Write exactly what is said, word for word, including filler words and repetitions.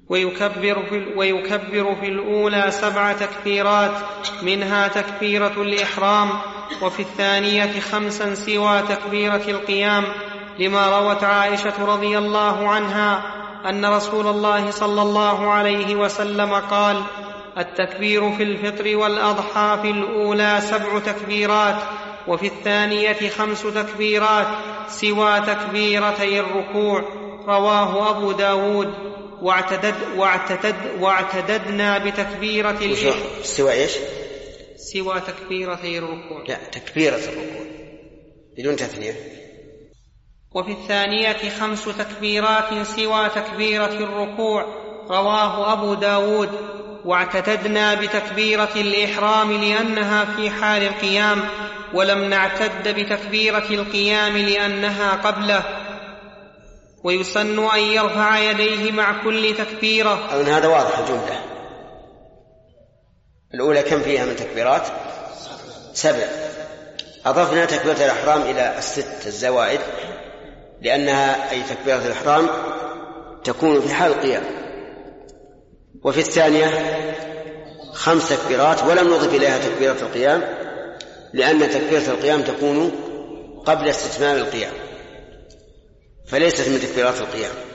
ويكبر في, ويكبر في الأولى سبع تكبيرات منها تكبيرة الإحرام، وفي الثانية خمسا سوى تكبيرة القيام، لما روت عائشة رضي الله عنها أن رسول الله صلى الله عليه وسلم قال: التكبير في الفطر والأضحى في الأولى سبع تكبيرات، وفي الثانية خمس تكبيرات سوى تكبيرتي الركوع. رواه أبو داود. واعتدد واعتدد واعتددنا بتكبيرة الإحرام. سوى إيش؟ سوى تكبيرتي الركوع. لا، تكبيرة الركوع بدون تثنية. وفي الثانية خمس تكبيرات سوى تكبيرة الركوع. رواه أبو داود. واعتددنا بتكبيرة الإحرام لأنها في حال القيام، ولم نعتد بتكبيرة القيام لأنها قبله. ويسن أن يرفع يديه مع كل تكبيرة. أظن هذا واضح الجملة. الأولى كم فيها من تكبيرات؟ سبع. أضفنا تكبيرة الإحرام إلى الست الزوائد لأنها أي تكبيرة الإحرام تكون في حال القيام. وفي الثانية خمس تكبيرات ولم نضف إليها تكبيرة القيام لأن تكبيرة القيام تكون قبل استتمام القيام فليست من تكبيرات القيام.